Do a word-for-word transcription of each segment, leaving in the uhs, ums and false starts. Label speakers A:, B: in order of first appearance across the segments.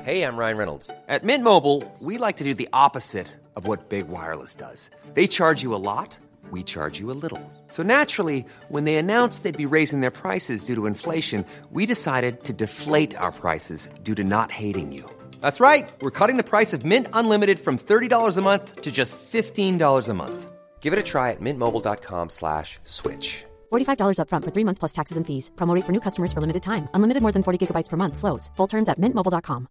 A: Hey, I'm Ryan Reynolds. At Mint Mobile, we like to do the opposite of what Big Wireless does. They charge you a lot, we charge you a little. So naturally, when they announced they'd be raising their prices due to inflation, we decided to deflate our prices due to not hating you. That's right. We're cutting the price of Mint Unlimited from thirty dollars a month to just fifteen dollars a month. Give it a try at mintmobile.com slash switch.
B: forty-five dollars up front for three months plus taxes and fees. Promo rate for new customers for limited time. Unlimited more than forty gigabytes per month. Slows full terms at mint mobile dot com.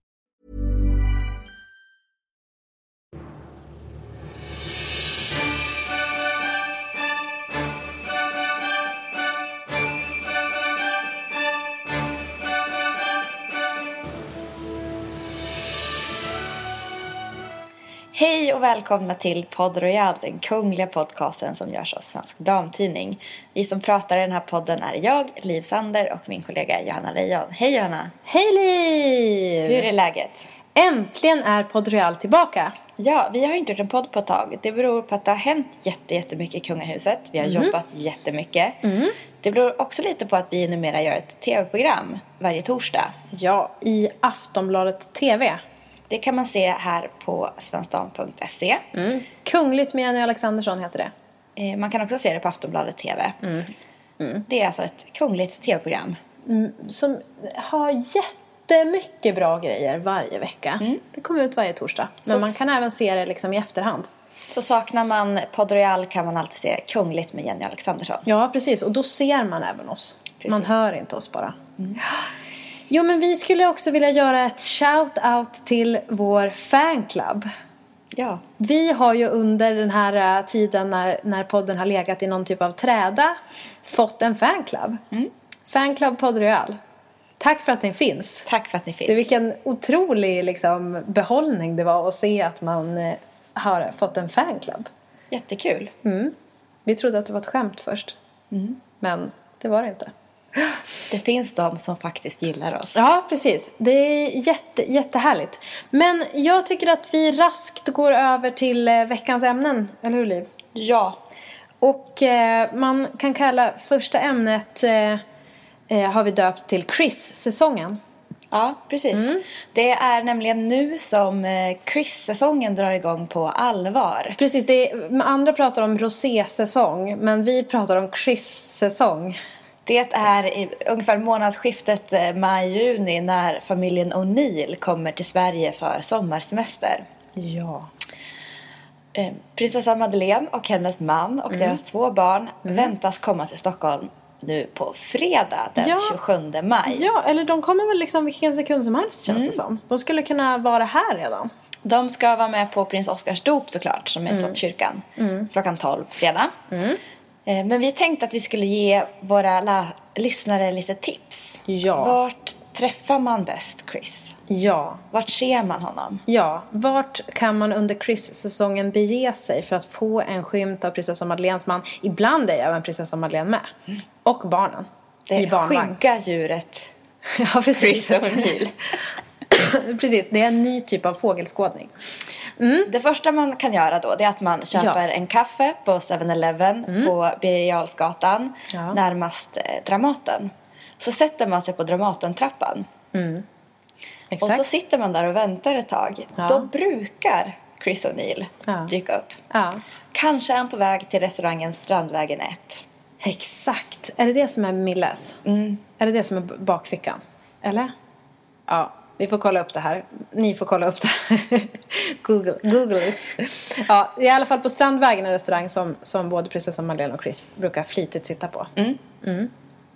C: Hej och välkomna till Podd Royal, den kungliga podcasten som görs av Svensk Damtidning. Vi som pratar i den här podden är jag, Liv Sander, och min kollega Johanna Lejon. Hej Johanna!
D: Hej Liv!
C: Hur är läget?
D: Äntligen är Podd Royal tillbaka.
C: Ja, vi har inte gjort en podd på ett tag. Det beror på att det har hänt jätte, jättemycket i kungahuset. Vi har mm. jobbat jättemycket. Mm. Det beror också lite på att vi numera gör ett tv-program varje torsdag.
D: Ja, i Aftonbladet T V.
C: Det kan man se här på svensdam punkt se.
D: Mm. Kungligt med Jenny Alexandersson heter det.
C: Eh, man kan också se det på Aftonbladet T V. Mm. Mm. Det är alltså ett kungligt tv-program.
D: Mm, som har jättemycket bra grejer varje vecka. Mm. Det kommer ut varje torsdag. Men så man kan även se det liksom i efterhand.
C: Så saknar man Podd Royal kan man alltid se Kungligt med Jenny Alexandersson.
D: Ja, precis. Och då ser man även oss. Precis. Man hör inte oss bara.
C: Mm.
D: Jo, men vi skulle också vilja göra ett shout-out till vår fanclub.
C: Ja.
D: Vi har ju under den här tiden när, när podden har legat i någon typ av träda fått en fanclub. Mm. Fanclub Podd Royal. Tack för att ni finns.
C: Tack för att ni finns.
D: Det är vilken otrolig liksom, behållning det var att se att man eh, har fått en fanclub.
C: Jättekul.
D: Mm. Vi trodde att det var ett skämt först. Mm. Men det var det inte.
C: Det finns de som faktiskt gillar oss.
D: Ja, precis. Det är jätte, jättehärligt. Men jag tycker att vi raskt går över till veckans ämnen. Eller hur, Liv?
C: Ja.
D: Och eh, man kan kalla första ämnet eh, har vi döpt till Chris-säsongen.
C: Ja, precis. Mm. Det är nämligen nu som Chris-säsongen drar igång på allvar.
D: Precis, det är, andra pratar om rosé-säsong, men vi pratar om Chris-säsong.
C: Det är i ungefär månadsskiftet maj-juni när familjen O'Neill kommer till Sverige för sommarsemester.
D: Ja.
C: Prinsessa Madeleine och hennes man och mm. deras två barn mm. väntas komma till Stockholm nu på fredag den ja. tjugosjunde maj.
D: Ja, eller de kommer väl liksom vilken sekund som helst känns mm. det som. De skulle kunna vara här redan.
C: De ska vara med på prins Oscars dop såklart som är mm. Slottskyrkan mm. klockan tolv fredag. Mm. Men vi tänkte att vi skulle ge våra la- lyssnare lite tips.
D: Ja.
C: Vart träffar man bäst Chris?
D: Ja.
C: Vart ser man honom?
D: Ja. Vart kan man under Chris-säsongen bege sig för att få en skymt av prinsessa Madeleines man? Ibland är även prinsessa Madeleine med. Mm. Och barnen.
C: Det
D: i
C: skygga djuret.
D: Ja, precis.
C: Chris O'Neill.
D: Precis, det är en ny typ av fågelskådning.
C: Mm. Det första man kan göra då det är att man köper ja. en kaffe på seven eleven mm. på Birger Jarlsgatan ja. närmast eh, Dramaten. Så sätter man sig på Dramaten-trappan. Mm. Och så sitter man där och väntar ett tag. Ja. Då brukar Chris O'Neill ja. dyka upp.
D: Ja.
C: Kanske är han på väg till restaurangen Strandvägen ett.
D: Exakt. Är det det som är Milles? Mm. Är det det som är bakfickan? Eller? Ja. Vi får kolla upp det här. Ni får kolla upp det. Google, Google it. Ja, i alla fall på Strandvägen en restaurang som, som både prinsessa Madeleine och Chris brukar flitigt sitta på. Mm. Mm.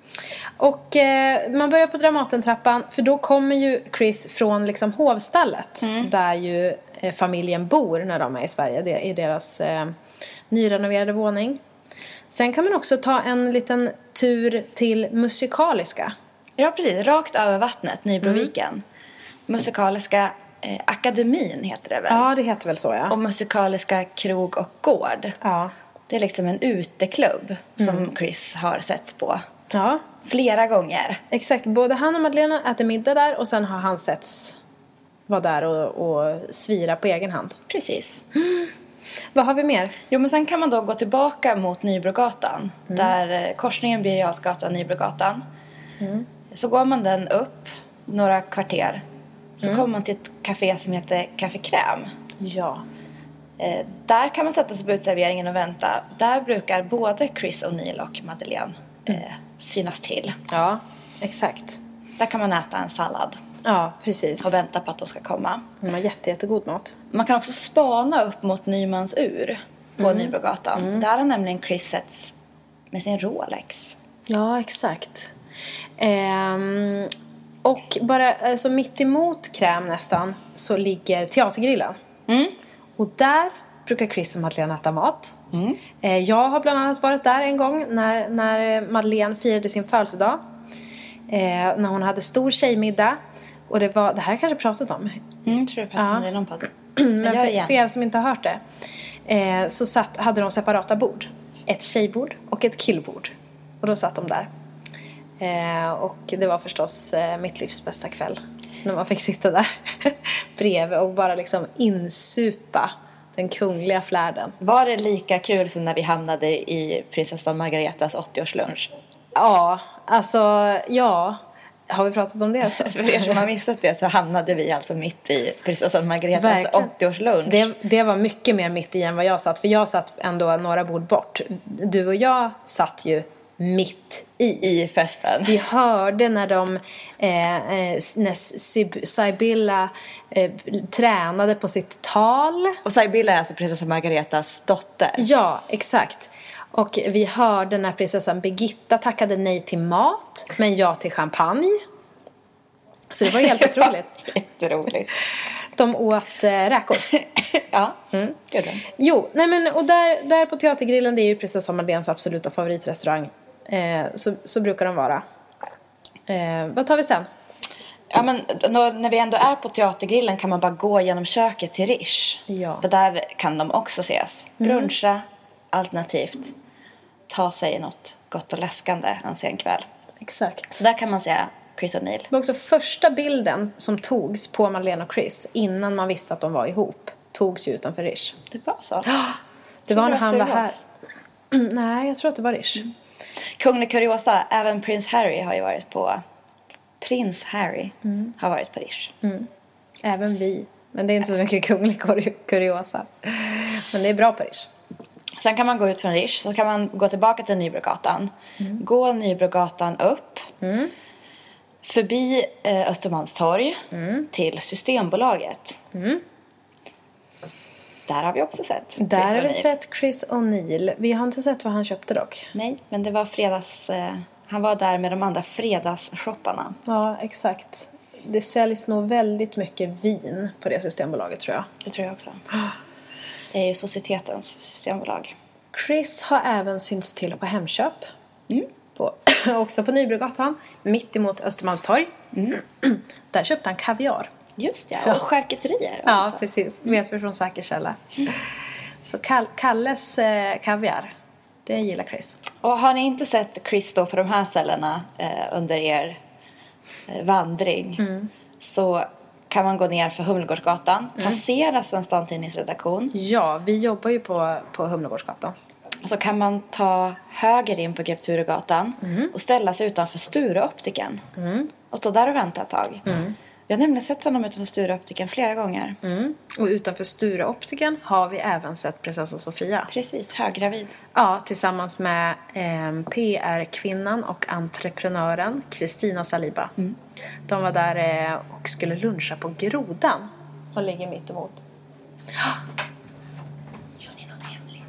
D: Och eh, man börjar på Dramatentrappan. För då kommer ju Chris från liksom hovstallet. Mm. Där ju eh, familjen bor när de är i Sverige. Det är deras eh, nyrenoverade våning. Sen kan man också ta en liten tur till Musikaliska.
C: Ja, precis. Rakt över vattnet, Nybroviken. Mm. Musikaliska eh, akademin heter det väl?
D: Ja, det heter väl så, ja.
C: Och Musikaliska krog och gård.
D: Ja.
C: Det är liksom en uteklubb mm. som Chris har sett på.
D: Ja.
C: Flera gånger.
D: Exakt, både han och Madeleine äter middag där och sen har han setts vara där och, och svira på egen hand.
C: Precis.
D: Mm. Vad har vi mer?
C: Jo, men sen kan man då gå tillbaka mot Nybrogatan. Mm. Där korsningen Birger Jarlsgatan, Nybrogatan. Mm. Så går man den upp några kvarter. så mm. kommer man till ett café som heter Café Crème.
D: Ja.
C: Eh, där kan man sätta sig på utserveringen och vänta. Där brukar både Chris O'Neill och Madeleine eh, synas till.
D: Ja, exakt.
C: Där kan man äta en sallad.
D: Ja, precis.
C: Och vänta på att de ska komma.
D: De har jätte, jättegod mat.
C: Man kan också spana upp mot Nymans ur på mm. Nybrogatan. Mm. Där har nämligen Chris setts med sin Rolex.
D: Ja, exakt. Ehm, och bara alltså, mitt emot Crème nästan så ligger Teatergrillen. Mm. Och där brukar Chris och Madeleine äta mat. Mm. Eh, jag har bland annat varit där en gång när, när Madeleine firade sin födelsedag. Eh, när hon hade stor tjejmiddag. Och det var, det här har jag kanske pratat om.
C: Mm, tror jag pratade
D: ja.
C: om det i någon podd.
D: Men för, för er som inte har hört det. Eh, så satt, hade de separata bord. Ett tjejbord och ett killbord. Och då satt de där. Eh, och det var förstås eh, mitt livs bästa kväll. När man fick sitta där bredvid och bara liksom insupa den kungliga flärden.
C: Var det lika kul som när vi hamnade i prinsessan Margaretas åttioårslunch?
D: Ja, alltså ja. Har vi pratat om det också?
C: För er som har missat det så hamnade vi alltså mitt i prinsessan Margaretas åttioårslunch.
D: Det, det var mycket mer mitt i än vad jag satt. För jag satt ändå några bord bort. Du och jag satt ju mitt i.
C: I festen.
D: Vi hörde när de eh, eh, när Sibylla eh, tränade på sitt tal.
C: Och Sibylla är alltså prinsessan Margaretas dotter.
D: Ja, exakt. Och vi hörde när prinsessan Birgitta tackade nej till mat men ja till champagne. Så det var helt otroligt.
C: Jätteroligt.
D: De åt eh, räkor.
C: Ja, mm.
D: Jo, nej men och där, där på Teatergrillen, det är ju prinsessan Madeleines absoluta favoritrestaurang. Eh, så, så brukar de vara. Eh, vad tar vi sen?
C: Ja, men då, när vi ändå är på Teatergrillen kan man bara gå genom köket till Riche.
D: Ja.
C: För där kan de också ses. Bruncha, mm. alternativt ta sig något gott och läskande en sen kväll.
D: Exakt.
C: Så där kan man säga Chris O'Neill.
D: Det var också första bilden som togs på Madeleine och Chris innan man visste att de var ihop. Togs ju utanför Riche.
C: Det var så?
D: Det var när han var här. Nej, jag tror att det var Riche. Mm.
C: Kunglig kuriosa, även prins Harry har ju varit på... Prins Harry mm. har varit på Riche.
D: Mm. Även vi. Men det är inte så mycket kunglig kuriosa. Men det är bra på Riche.
C: Sen kan man gå ut från Riche. Så kan man gå tillbaka till Nybrogatan. Mm. Gå Nybrogatan upp. Mm. Förbi eh, Östermalmstorg. Mm. Till Systembolaget. Mm. Där har vi också sett
D: Chris Där har vi sett Chris O'Neill. Vi har inte sett vad han köpte dock.
C: Nej, men det var fredags... Eh, han var där med de andra fredagsshopparna.
D: Ja, exakt. Det säljs nog väldigt mycket vin på det Systembolaget, tror jag.
C: Det tror jag också. Det är ju societetens systembolag.
D: Chris har även synts till på Hemköp. Mm. På, också på Nybrogatan. Mitt emot Östermalmstorg. Mm. Där köpte han kaviar.
C: Just det, och charkuterier.
D: Ja, precis. Vet vi från säker källa. Mm. Så Kall- Kalles eh, kaviar. Det gillar Chris. Och
C: har ni inte sett Chris då på de här ställena eh, under er eh, vandring. Mm. Så kan man gå ner för Humlegårdsgatan. Mm. Passera Svensk Damtidningsredaktion.
D: Ja, vi jobbar ju på, på Humlegårdsgatan.
C: Så kan man ta höger in på Grev Turegatan. Mm. Och ställa sig utanför Stureoptiken. Mm. Och stå där och vänta ett tag. Mm. Jag har nämligen sett honom utanför Stureoptiken flera gånger. Mm.
D: Och utanför Stureoptiken har vi även sett prinsessan Sofia.
C: Precis, höggravid.
D: Ja, tillsammans med eh, P R-kvinnan och entreprenören Kristina Saliba. Mm. De var där eh, och skulle luncha på Grodan som ligger mitt emot.
C: Gör ni något hemligt?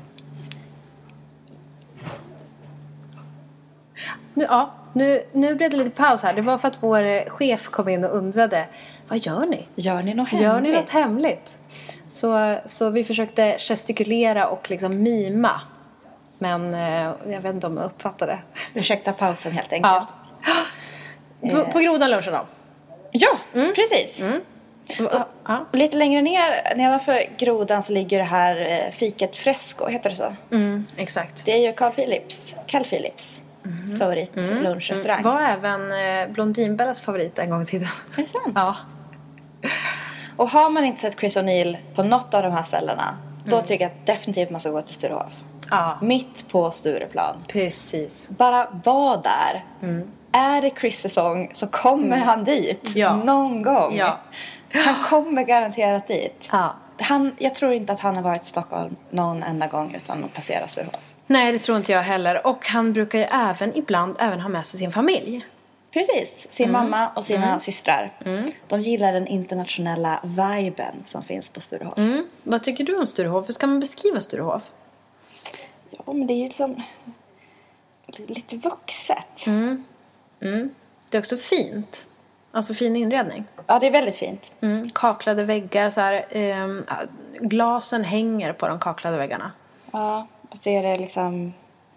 D: Nu, ja, nu, nu blev det lite paus här. Det var för att vår chef kom in och undrade: vad gör ni?
C: Gör ni något hemligt?
D: Gör ni något hemligt? Så, så vi försökte gestikulera och liksom mima. Men eh, jag vet inte om jag uppfattade.
C: Ursäkta pausen helt enkelt.
D: Ja. På, på Grodan lunchen då?
C: Ja, mm. precis. Mm. Och, ja. Och lite längre ner, nedanför Grodan så ligger det här fiket Fresco, heter det så?
D: Mm, exakt.
C: Det är ju Carl Philips, Carl Philips mm. favorit mm. lunchrestaurang.
D: Mm. Var även eh, Blondinbellas favorit en gång i tiden.
C: Är det sant?
D: Ja.
C: Och har man inte sett Chris O'Neill på något av de här ställena, då mm. tycker jag att definitivt man ska gå till Sturehof.
D: Ja.
C: Mitt på Stureplan.
D: Precis.
C: Bara var där. Mm. är det Chris-säsong så kommer mm. han dit ja. någon gång. Ja. Han kommer garanterat dit. Ja. Han, jag tror inte att han har varit i Stockholm någon enda gång utan att passera Sturehof.
D: Nej, det tror inte jag heller. Och han brukar ju även ibland även ha med sig sin familj.
C: Precis, sin mm. mamma och sina mm. systrar. Mm. De gillar den internationella viben som finns på Sturehof.
D: Mm. Vad tycker du om Sturehof? Hur ska man beskriva Sturehof?
C: Ja, men det är ju liksom lite vuxet.
D: Mm. Mm. Det är också fint. Alltså fin inredning.
C: Ja, det är väldigt fint.
D: Mm. Kaklade väggar. Så här, eh, glasen hänger på de kaklade väggarna.
C: Ja, och så är det liksom...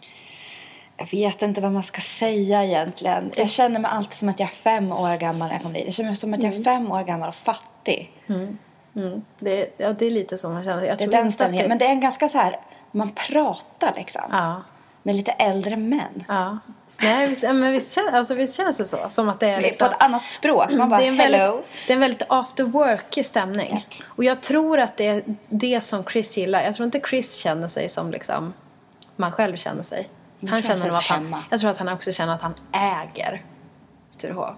C: Jag vet inte vad man ska säga egentligen. Jag känner mig alltid som att jag är fem år gammal när jag kommer dit. Jag känner mig som att jag är fem år gammal och fattig.
D: Mm. Mm. Det, är, ja, det är lite så man känner. Jag
C: det
D: tror
C: är den
D: inte att det...
C: Men det är en ganska så här... Man pratar liksom.
D: Ja.
C: Med lite äldre män.
D: Ja. Nej, visst, men visst, alltså, visst känns det så. Som att det är liksom...
C: På ett annat språk. Man bara,
D: det är en
C: hello.
D: Väldigt, det är en väldigt after work stämning. Ja. Och jag tror att det är det som Chris gillar. Jag tror inte Chris känner sig som liksom... Man själv känner sig. Han känner nog att han, jag tror att han också känner att han äger Sturehof.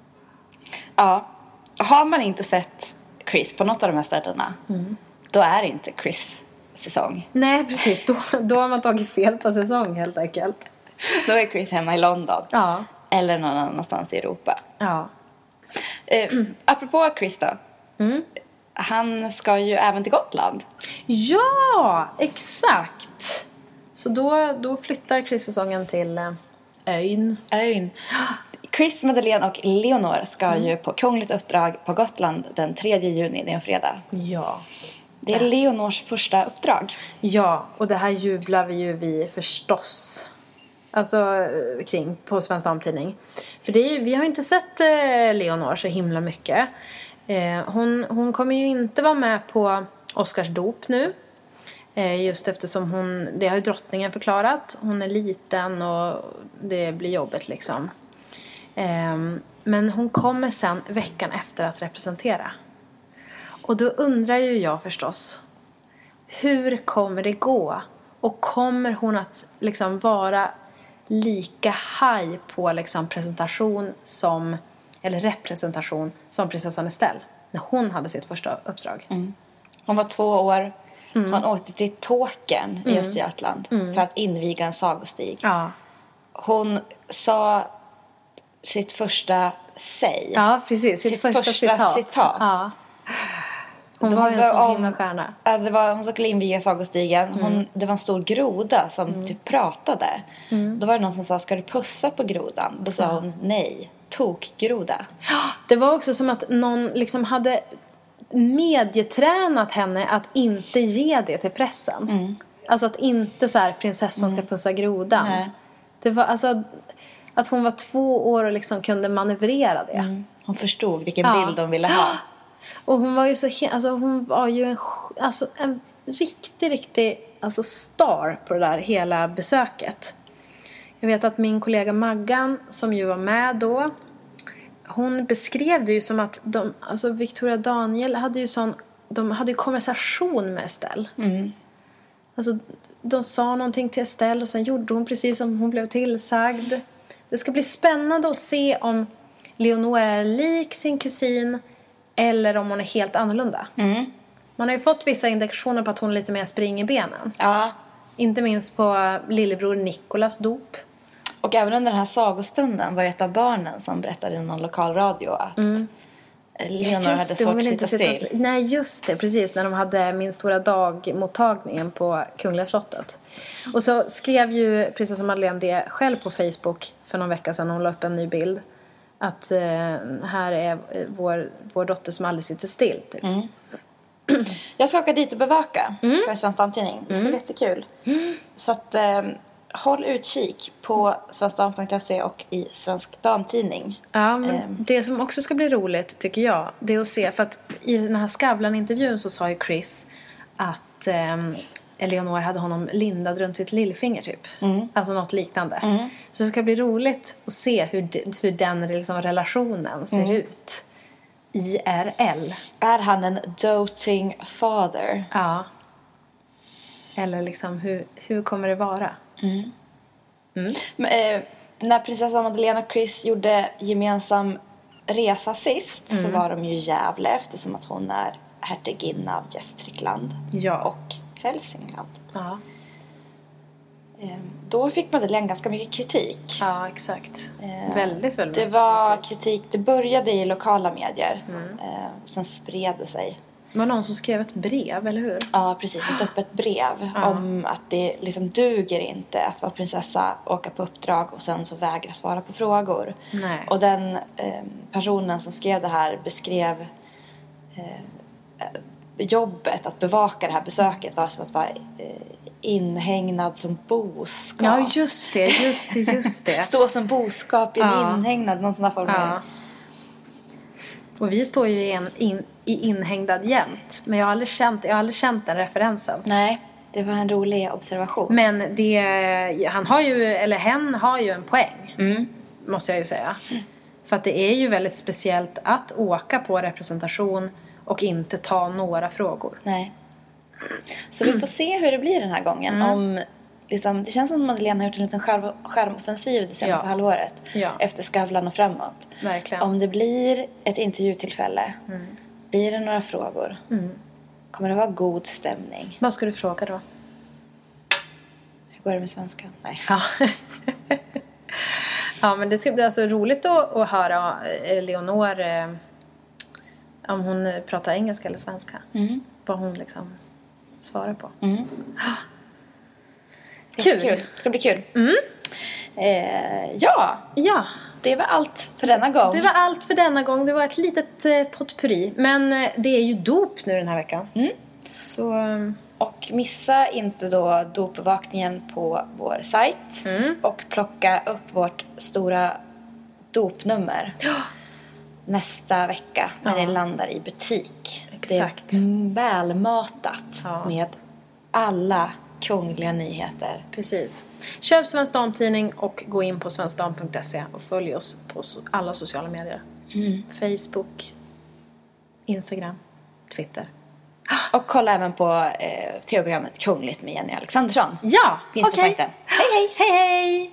C: Ja. Har man inte sett Chris på något av de här ställena mm. då är det inte Chris säsong.
D: Nej, precis. Då, då har man tagit fel på säsong helt enkelt.
C: Då är Chris hemma i London.
D: Ja.
C: Eller någon annanstans i Europa.
D: Ja.
C: Eh, apropå Chris då. Mm. Han ska ju även till Gotland.
D: Ja, exakt. Så då, då flyttar Chris-säsongen till ön.
C: Ön. Chris, Madeleine och Leonor ska mm. ju på kungligt uppdrag på Gotland den tredje juni, det är en fredag.
D: Ja.
C: Det är Leonors första uppdrag.
D: Ja, och det här jublar vi ju vi förstås. Alltså kring på Svensk Damtidning. För det är, vi har inte sett eh, Leonor så himla mycket. Eh, hon, hon kommer ju inte vara med på Oscars dop nu. Eh, just eftersom hon, det har ju drottningen förklarat. Hon är liten och det blir jobbigt liksom. Eh, men hon kommer sen veckan efter att representera. Och då undrar ju jag förstås. Hur kommer det gå? Och kommer hon att liksom vara lika high på liksom presentation som, eller representation som prinsessan Estelle när hon hade sitt första uppdrag?
C: Mm. Hon var två år. Mm. Hon åkte till Tåkern i mm. Östergötland mm. för att inviga en sagostig. Ja. Hon sa sitt första säg.
D: Ja, precis. Sitt, sitt första, första citat. citat. Ja. Hon var ju en sån himla stjärna.
C: Det var, hon skulle inviga sagostigen. Hon, mm. Det var en stor groda som mm. typ pratade. Mm. Då var det någon som sa, ska du pussa på grodan? Då sa ja. hon, nej, tokgroda.
D: Det var också som att någon liksom hade medietränat henne att inte ge det till pressen. Mm. Alltså att inte så här, prinsessan ska pussa grodan. Nej. Det var alltså att hon var två år och liksom kunde manövrera det. Mm.
C: Hon förstod vilken ja. bild de ville ha.
D: Och hon var ju så alltså hon var ju en, alltså en riktig riktig alltså star på det där hela besöket. Jag vet att min kollega Maggan som ju var med då, hon beskrev det ju som att de, alltså Victoria och Daniel hade ju sån, de hade ju konversation med Estelle. Mm. Alltså de sa någonting till Estelle och sen gjorde hon precis som hon blev tillsagd. Det ska bli spännande att se om Leonor är lik sin kusin eller om hon är helt annorlunda. Mm. Man har ju fått vissa indikationer på att hon är lite mer spring i benen. Ja. Inte minst på lillebror Nikolas dop.
C: Och även under den här sagostunden var ett av barnen som berättade i någon lokalradio att mm. Leonor ja, hade svårt att sitta still.
D: Sitta... Nej, just det. Precis, när de hade min stora dagmottagningen på Kungliga slottet. Och så skrev ju prinsessan Madeleine det själv på Facebook för någon vecka sedan. Hon la upp en ny bild. Att eh, här är vår, vår dotter som aldrig sitter still. Typ. Mm.
C: Jag ska åka dit och bevaka mm. för Svensk Damtidning. Det ska bli mm. jättekul. Mm. Så att eh, håll utkik på svenskdam punkt se och i Svensk Damtidning.
D: Ja, men eh. det som också ska bli roligt tycker jag, det är att se, för att i den här Skavlan-intervjun så sa ju Chris att eh, Eleonor hade honom lindad runt sitt lillfinger typ. Mm. Alltså något liknande. Mm. Så det ska bli roligt att se hur, de, hur den liksom relationen ser mm. ut. I R L.
C: Är han en doting father?
D: Ja. Eller liksom hur, hur kommer det vara? Mm.
C: Mm. Men, eh, när prinsessa Madeleine och Chris gjorde gemensam resa sist mm. så var de ju i Gävle eftersom att hon är hertiginna av Gästrikland
D: ja.
C: och Hälsingland.
D: Ja.
C: Då fick Madeleine ganska mycket kritik.
D: Ja, exakt. Eh, väldigt, väldigt
C: Det var kritik. kritik. Det började i lokala medier. Mm. Eh, sen spred det sig.
D: Det var någon som skrev ett brev, eller hur?
C: Ja, precis. Ett öppet brev ja. om att det liksom duger inte att vara prinsessa, åka på uppdrag och sen så vägra svara på frågor.
D: Nej.
C: Och den eh, personen som skrev det här beskrev eh, jobbet att bevaka det här besöket var som att vara eh, inhägnad som boskap.
D: Ja, just det, just det, just det.
C: Stå som boskap i en
D: ja.
C: inhägnad, någon sån här form.
D: Ja. Och vi står ju i, en, in, i inhägnad jämt. Men jag har aldrig känt, jag har aldrig känt den referensen.
C: Nej, det var en rolig observation.
D: Men det, han har ju, eller hen har ju en poäng.
C: Mm.
D: Måste jag ju säga. Mm. För att det är ju väldigt speciellt att åka på representation och inte ta några frågor.
C: Nej. Så vi får se hur det blir den här gången. Mm. Om, liksom, det känns som att Madeleine har gjort en liten skärm, skärmoffensiv det senaste ja. halvåret.
D: Ja.
C: Efter Skavlan och framåt.
D: Verkligen.
C: Om det blir ett intervjutillfälle.
D: Mm.
C: Blir det några frågor.
D: Mm.
C: Kommer det vara god stämning.
D: Vad ska du fråga då?
C: Hur går det med svenskan? Nej.
D: Ja. Ja, men det ska bli alltså roligt att, att höra Leonor eh, om hon pratar engelska eller svenska.
C: Mm.
D: Vad hon liksom svarar på.
C: Mm.
D: Kul.
C: kul. Det ska bli kul.
D: Mm.
C: Eh, ja.
D: Ja.
C: Det var allt för denna gång.
D: Det var allt för denna gång. Det var ett litet eh, potpurri. Men eh, det är ju dop nu den här veckan.
C: Mm.
D: Så...
C: Och missa inte då dopbevakningen på vår sajt.
D: Mm.
C: Och plocka upp vårt stora dopnummer.
D: Ja.
C: Nästa vecka när
D: ja.
C: det landar i butik.
D: Exakt.
C: Det är välmatat
D: ja.
C: med alla kungliga nyheter.
D: Precis. Köp Svensk Damtidning och gå in på svenskdam punkt se och följ oss på alla sociala medier.
C: Mm.
D: Facebook, Instagram, Twitter.
C: Och kolla även på eh, tv-programmet Kungligt med Jenny Alexandersson.
D: Ja,
C: finns
D: okej.
C: på sajten. Hej hej!
D: Hej hej!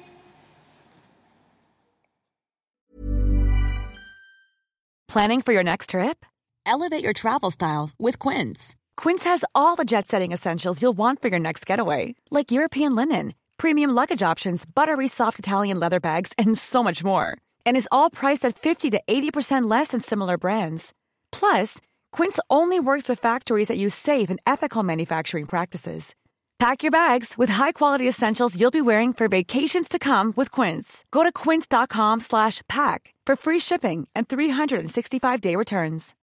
E: Planning for your next trip? Elevate your travel style with Quince. Quince has all the jet-setting essentials you'll want for your next getaway, like European linen, premium luggage options, buttery soft Italian leather bags, and so much more. And is all priced at fifty to eighty percent less than similar brands. Plus, Quince only works with factories that use safe and ethical manufacturing practices. Pack your bags with high-quality essentials you'll be wearing for vacations to come with Quince. Go to quince dot com slash pack for free shipping and three sixty-five day returns.